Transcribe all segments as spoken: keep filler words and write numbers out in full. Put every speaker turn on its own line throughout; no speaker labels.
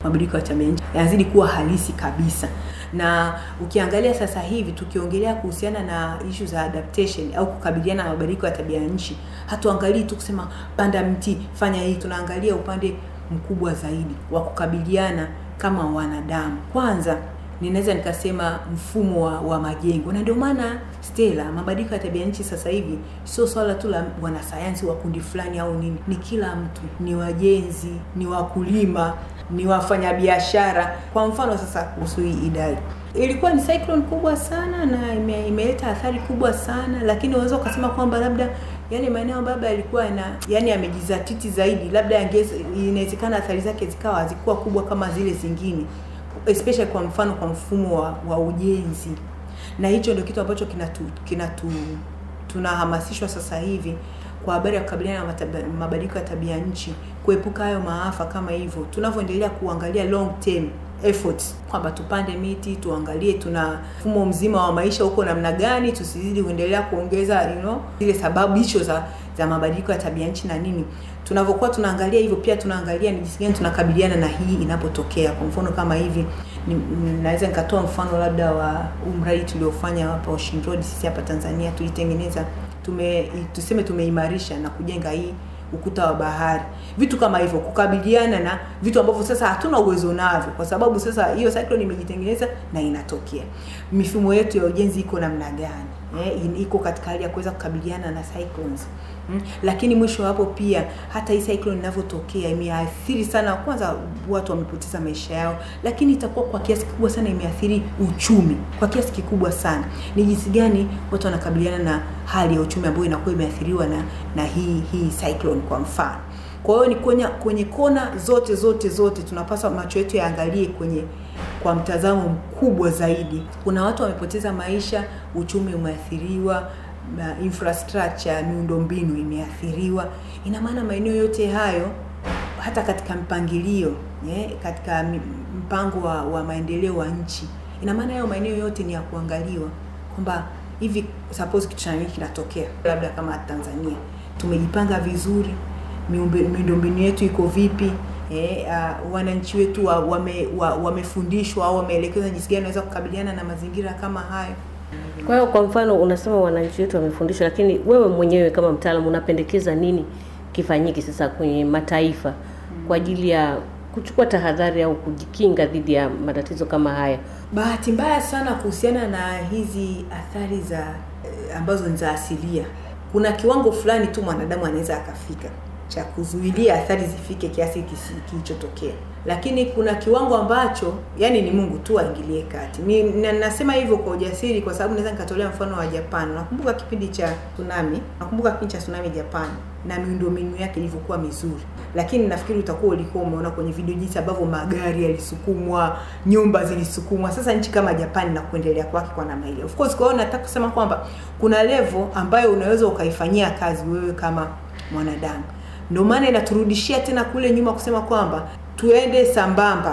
mabadiliko ya tabia nchi yanazidi kuwa halisi kabisa. Na ukiangalia sasa hivi tukiongelea kuhusiana na issue za adaptation au kukabiliana na mabadiliko ya tabia nchi, hatuangalii tu kusema panda mti, fanya hii, tunaangalia upande mkubwa zaidi wa kukabiliana kama wanadamu. Kwanza ninaweza nikasema mfumo wa, wa majengo. Na ndio maana Stella, mabadiliko ya tabia nchi sasa hivi sio swala tu la wanasayansi wa kundi fulani au nini, ni kila mtu, ni wajenzi, ni wakulima, ni wafanyabiashara. Kwa mfano sasa kuhusu hii Idai, ilikuwa ni cyclone kubwa sana na ime, imeleta athari kubwa sana, lakini unaweza kusema kwamba labda yani maeneo baba yalikuwa na yani yamejizatiti zaidi, labda inawezekana athari zake zikawa zikuwa kubwa kama zile zingine, especially kwa mfano kwa mfumo wa, wa ujenzi. Na hicho ndio kitu ambacho kinatu kinatu tunahamasishwa sasa hivi kwa habari ya kukabiliana na mabadiliko ya tabia nchi, kuepuka hayo maafa kama hivyo. Tunavyoendelea kuangalia long term efforts kwamba tupande miti, tuangalie tuna mfumo mzima wa maisha huko namna gani, tusizidi kuendelea kuongeza you know zile sababu hizo za za mabadiliko ya tabia nchi na nini. Tunavyokuwa tunaangalia hivyo, pia tunaangalia ni jinsi gani tunakabiliana na hii inapotokea. Kwa mfano kama hivi, naweza nikatoa mfano labda wa umradi tuliofanya hapa Ocean Road sisi hapa Tanzania. Tulitengeneza tume tuseme tumeimarisha na kujenga hii ukuta wa bahari, vitu kama hivyo, kukabiliana na vitu ambavyo sasa hatuna uwezo navyo, kwa sababu sasa hiyo cyclone imejitengeneza na inatokea. Mifumo yetu ya ujenzi iko namna gani, eh, iko katika hali ya kuweza kukabiliana na cyclones. Hmm. Lakini mwisho hapo pia hata hii cyclone inavyotokea imeathiri sana, kwanza watu wamepoteza maisha yao, lakini itakuwa kwa kiasi kikubwa sana imeathiri uchumi kwa kiasi kikubwa sana. Ni jinsi gani watu wanakabiliana na hali ya uchumi ambayo inakuwa imeathiriwa na na hii hii cyclone kwa mfano. Kwa hiyo ni kwenye kwenye kona zote zote zote tunapaswa macho yetu yaangalie kwenye kwa mtazamo mkubwa zaidi. Kuna watu wamepoteza maisha, uchumi umeathiriwa, na infrastructure, miundombinu imeathiriwa. Ina maana maeneo yote hayo hata katika mpangilio, eh, katika mpango wa, wa maendeleo wa nchi, ina maana hayo maeneo yote ni ya kuangaliwa kwamba hivi suppose kitu hiki kinatokea labda kama Tanzania, tumejipanga vizuri, miundombinu yetu iko vipi, eh, uh, wananchi wetu wame wamefundishwa au wameelekezwa jinsi gani wanaweza kukabiliana na mazingira kama hayo.
Kwa hiyo kwa mfano unasema wananchi wetu wamefundishwa, lakini wewe mwenyewe kama mtaalamu unapendekeza nini kifanyike sasa kwenye mataifa kwa ajili ya kuchukua tahadhari au kujikinga dhidi ya matatizo kama haya?
Bahati mbaya sana kuhusiana na hizi athari za ambazo ni za asilia, kuna kiwango fulani tu mwanadamu anaweza akafika cha kuzuilia athari zifike kiasi kilichotokea, lakini kuna kiwango ambacho yani ni Mungu tu aingilie kati. Mimi nasema hivyo kwa ujasiri kwa sababu naweza nikatolea mfano wa Japan. Nakumbuka kipindi cha tsunami, nakumbuka kipindi cha tsunami Japan na miundombinu yake ilivyokuwa mizuri, lakini nafikiri utakuwa ulikuwa umeona kwenye video jinsi ambavyo magari yalisukumwa, nyumba zilisukumwa. Sasa nchi kama Japan na kuendelea kwake kwa namna ile, of course, kwa hiyo nataka kusema kwamba kuna level ambayo unaweza ukaifanyia kazi wewe kama mwanadamu. Ndio maana inaturudishia tena kule nyuma kusema kwamba tuende sambamba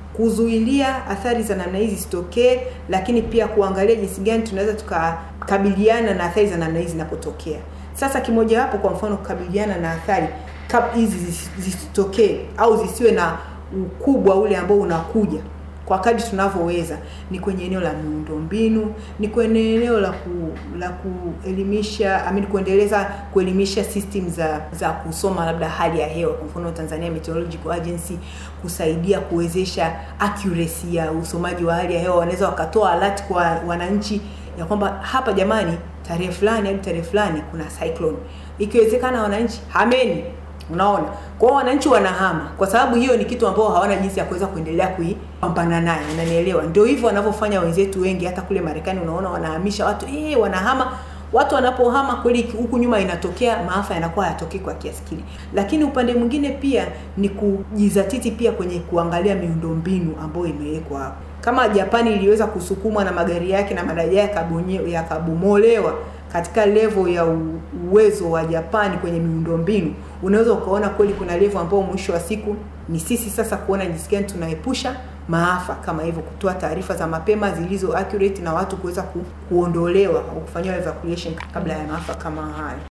kuzuilia athari za namna hizi zisitokee, lakini pia kuangalia jinsi gani tunaweza tukakabiliana na athari za namna hizi zinapotokea. Sasa kimoja hapo, kwa mfano, kukabiliana na athari hizi zisitokee au zisiwe na ukubwa ule ambao unakuja kwa kadri tunavyoweza, ni kwenye eneo la miundombinu, ni kwenye eneo la ku, la kuelimisha, amini kuendeleza kuelimisha system za za kusoma labda hali ya hewa. Kwa mfano Tanzania Meteorological Agency kusaidia kuwezesha accuracy ya usomaji wa hali ya hewa, wanaweza wakatoa alert kwa wananchi ya kwamba hapa jamani, tarehe fulani hadi tarehe fulani kuna cyclone. Ikiwezekana wananchi hameni. Unaona? Kwa hiyo wananchi wanahama kwa sababu hiyo ni kitu ambao hawana jinsi ya kuweza kuendelea kuipambana nayo. Unanielewa? Ndio hivyo wanavyofanya wenzetu wengi hata kule Marekani, unaona wanahamisha watu, eh wanahama. Watu wanapohama kweli huku nyuma inatokea maafa yanakuwa yatokee kwa kiasi kile. Lakini upande mwingine pia ni kujizatiti pia kwenye kuangalia miundombinu ambayo imewekwa hapo. Kama Japani iliweza kusukumwa na magari yake na madaraja yakabomolewa katika level ya uwezo wa Japani kwenye miundombinu, unaweza ukaona kweli kuna level ambayo mwisho wa siku ni sisi sasa kuona jinsi gani tunaepusha maafa kama hivyo, kutoa taarifa za mapema zilizo accurate na watu kuweza ku, kuondolewa au kufanywa evacuation kabla ya maafa kama haya.